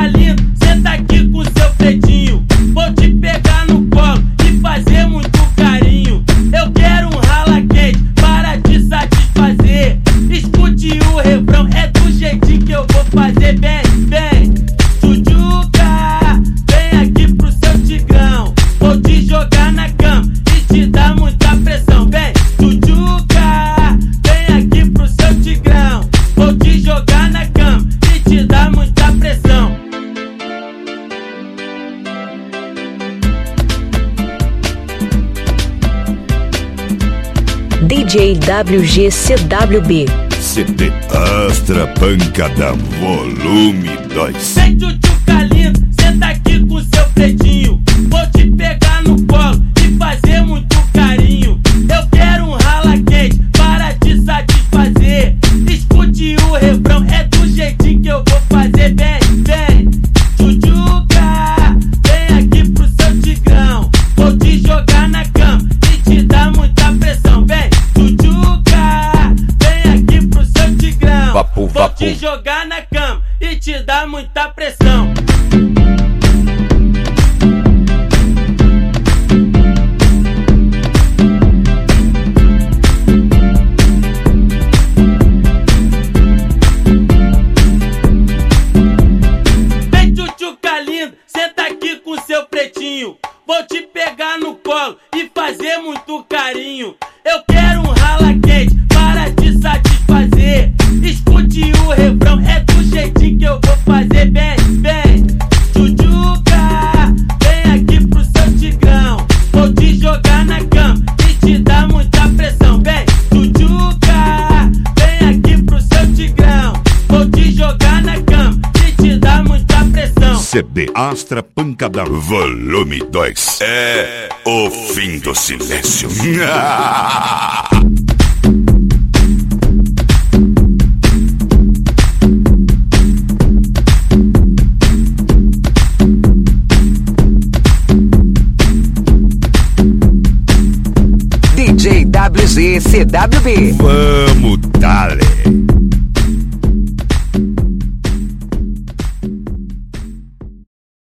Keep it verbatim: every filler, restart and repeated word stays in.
tchuca lindo, senta aqui com seu pretinho. Vou te pegar no colo e fazer muito carinho. Eu quero um rala quente para te satisfazer. Escute o refrão, é do jeitinho que eu vou fazer. Vem, vem, tchutchuca, vem aqui pro seu tigrão. Vou te jogar na cama e te dar muita pressão. Vem, tchutchuca, vem aqui pro seu tigrão. Vou te jogar na cama e te dar muita pressão. D J W G C W B. C D Astra Pancadão Volume dois. Vem, tchutchuca lindo, senta aqui com seu pretinho. Vou te pegar no colo e fazer muito carinho. Eu quero um rala quente para te satisfazer. Escute o refrão, é do jeitinho que eu vou fazer. Vem, vem, tchutchuca, vem aqui pro seu tigrão. Vou te jogar na cama e te dar muita pressão. Vem, tchutchuca, vem aqui pro seu tigrão. Vapo, Vou vapo. te jogar na cama e te dar muita pressão. Vem, tchutchuca lindo, senta aqui com seu pretinho. Vou te pegar no colo e fazer muito carinho. Eu quero um rala quente para te satisfazer. Escute o refrão, é do jeitinho que eu vou fazer. Vem, vem, tchutchuca, vem aqui pro seu tigrão. Vou te jogar na cama e te dar muita pressão. Vem, tchutchuca, vem aqui pro seu tigrão. Vou te jogar na cama e te dar muita pressão. C D Astra Pancadão Volume dois. É o fim do silêncio. D J W G C W B. Vamos, dale.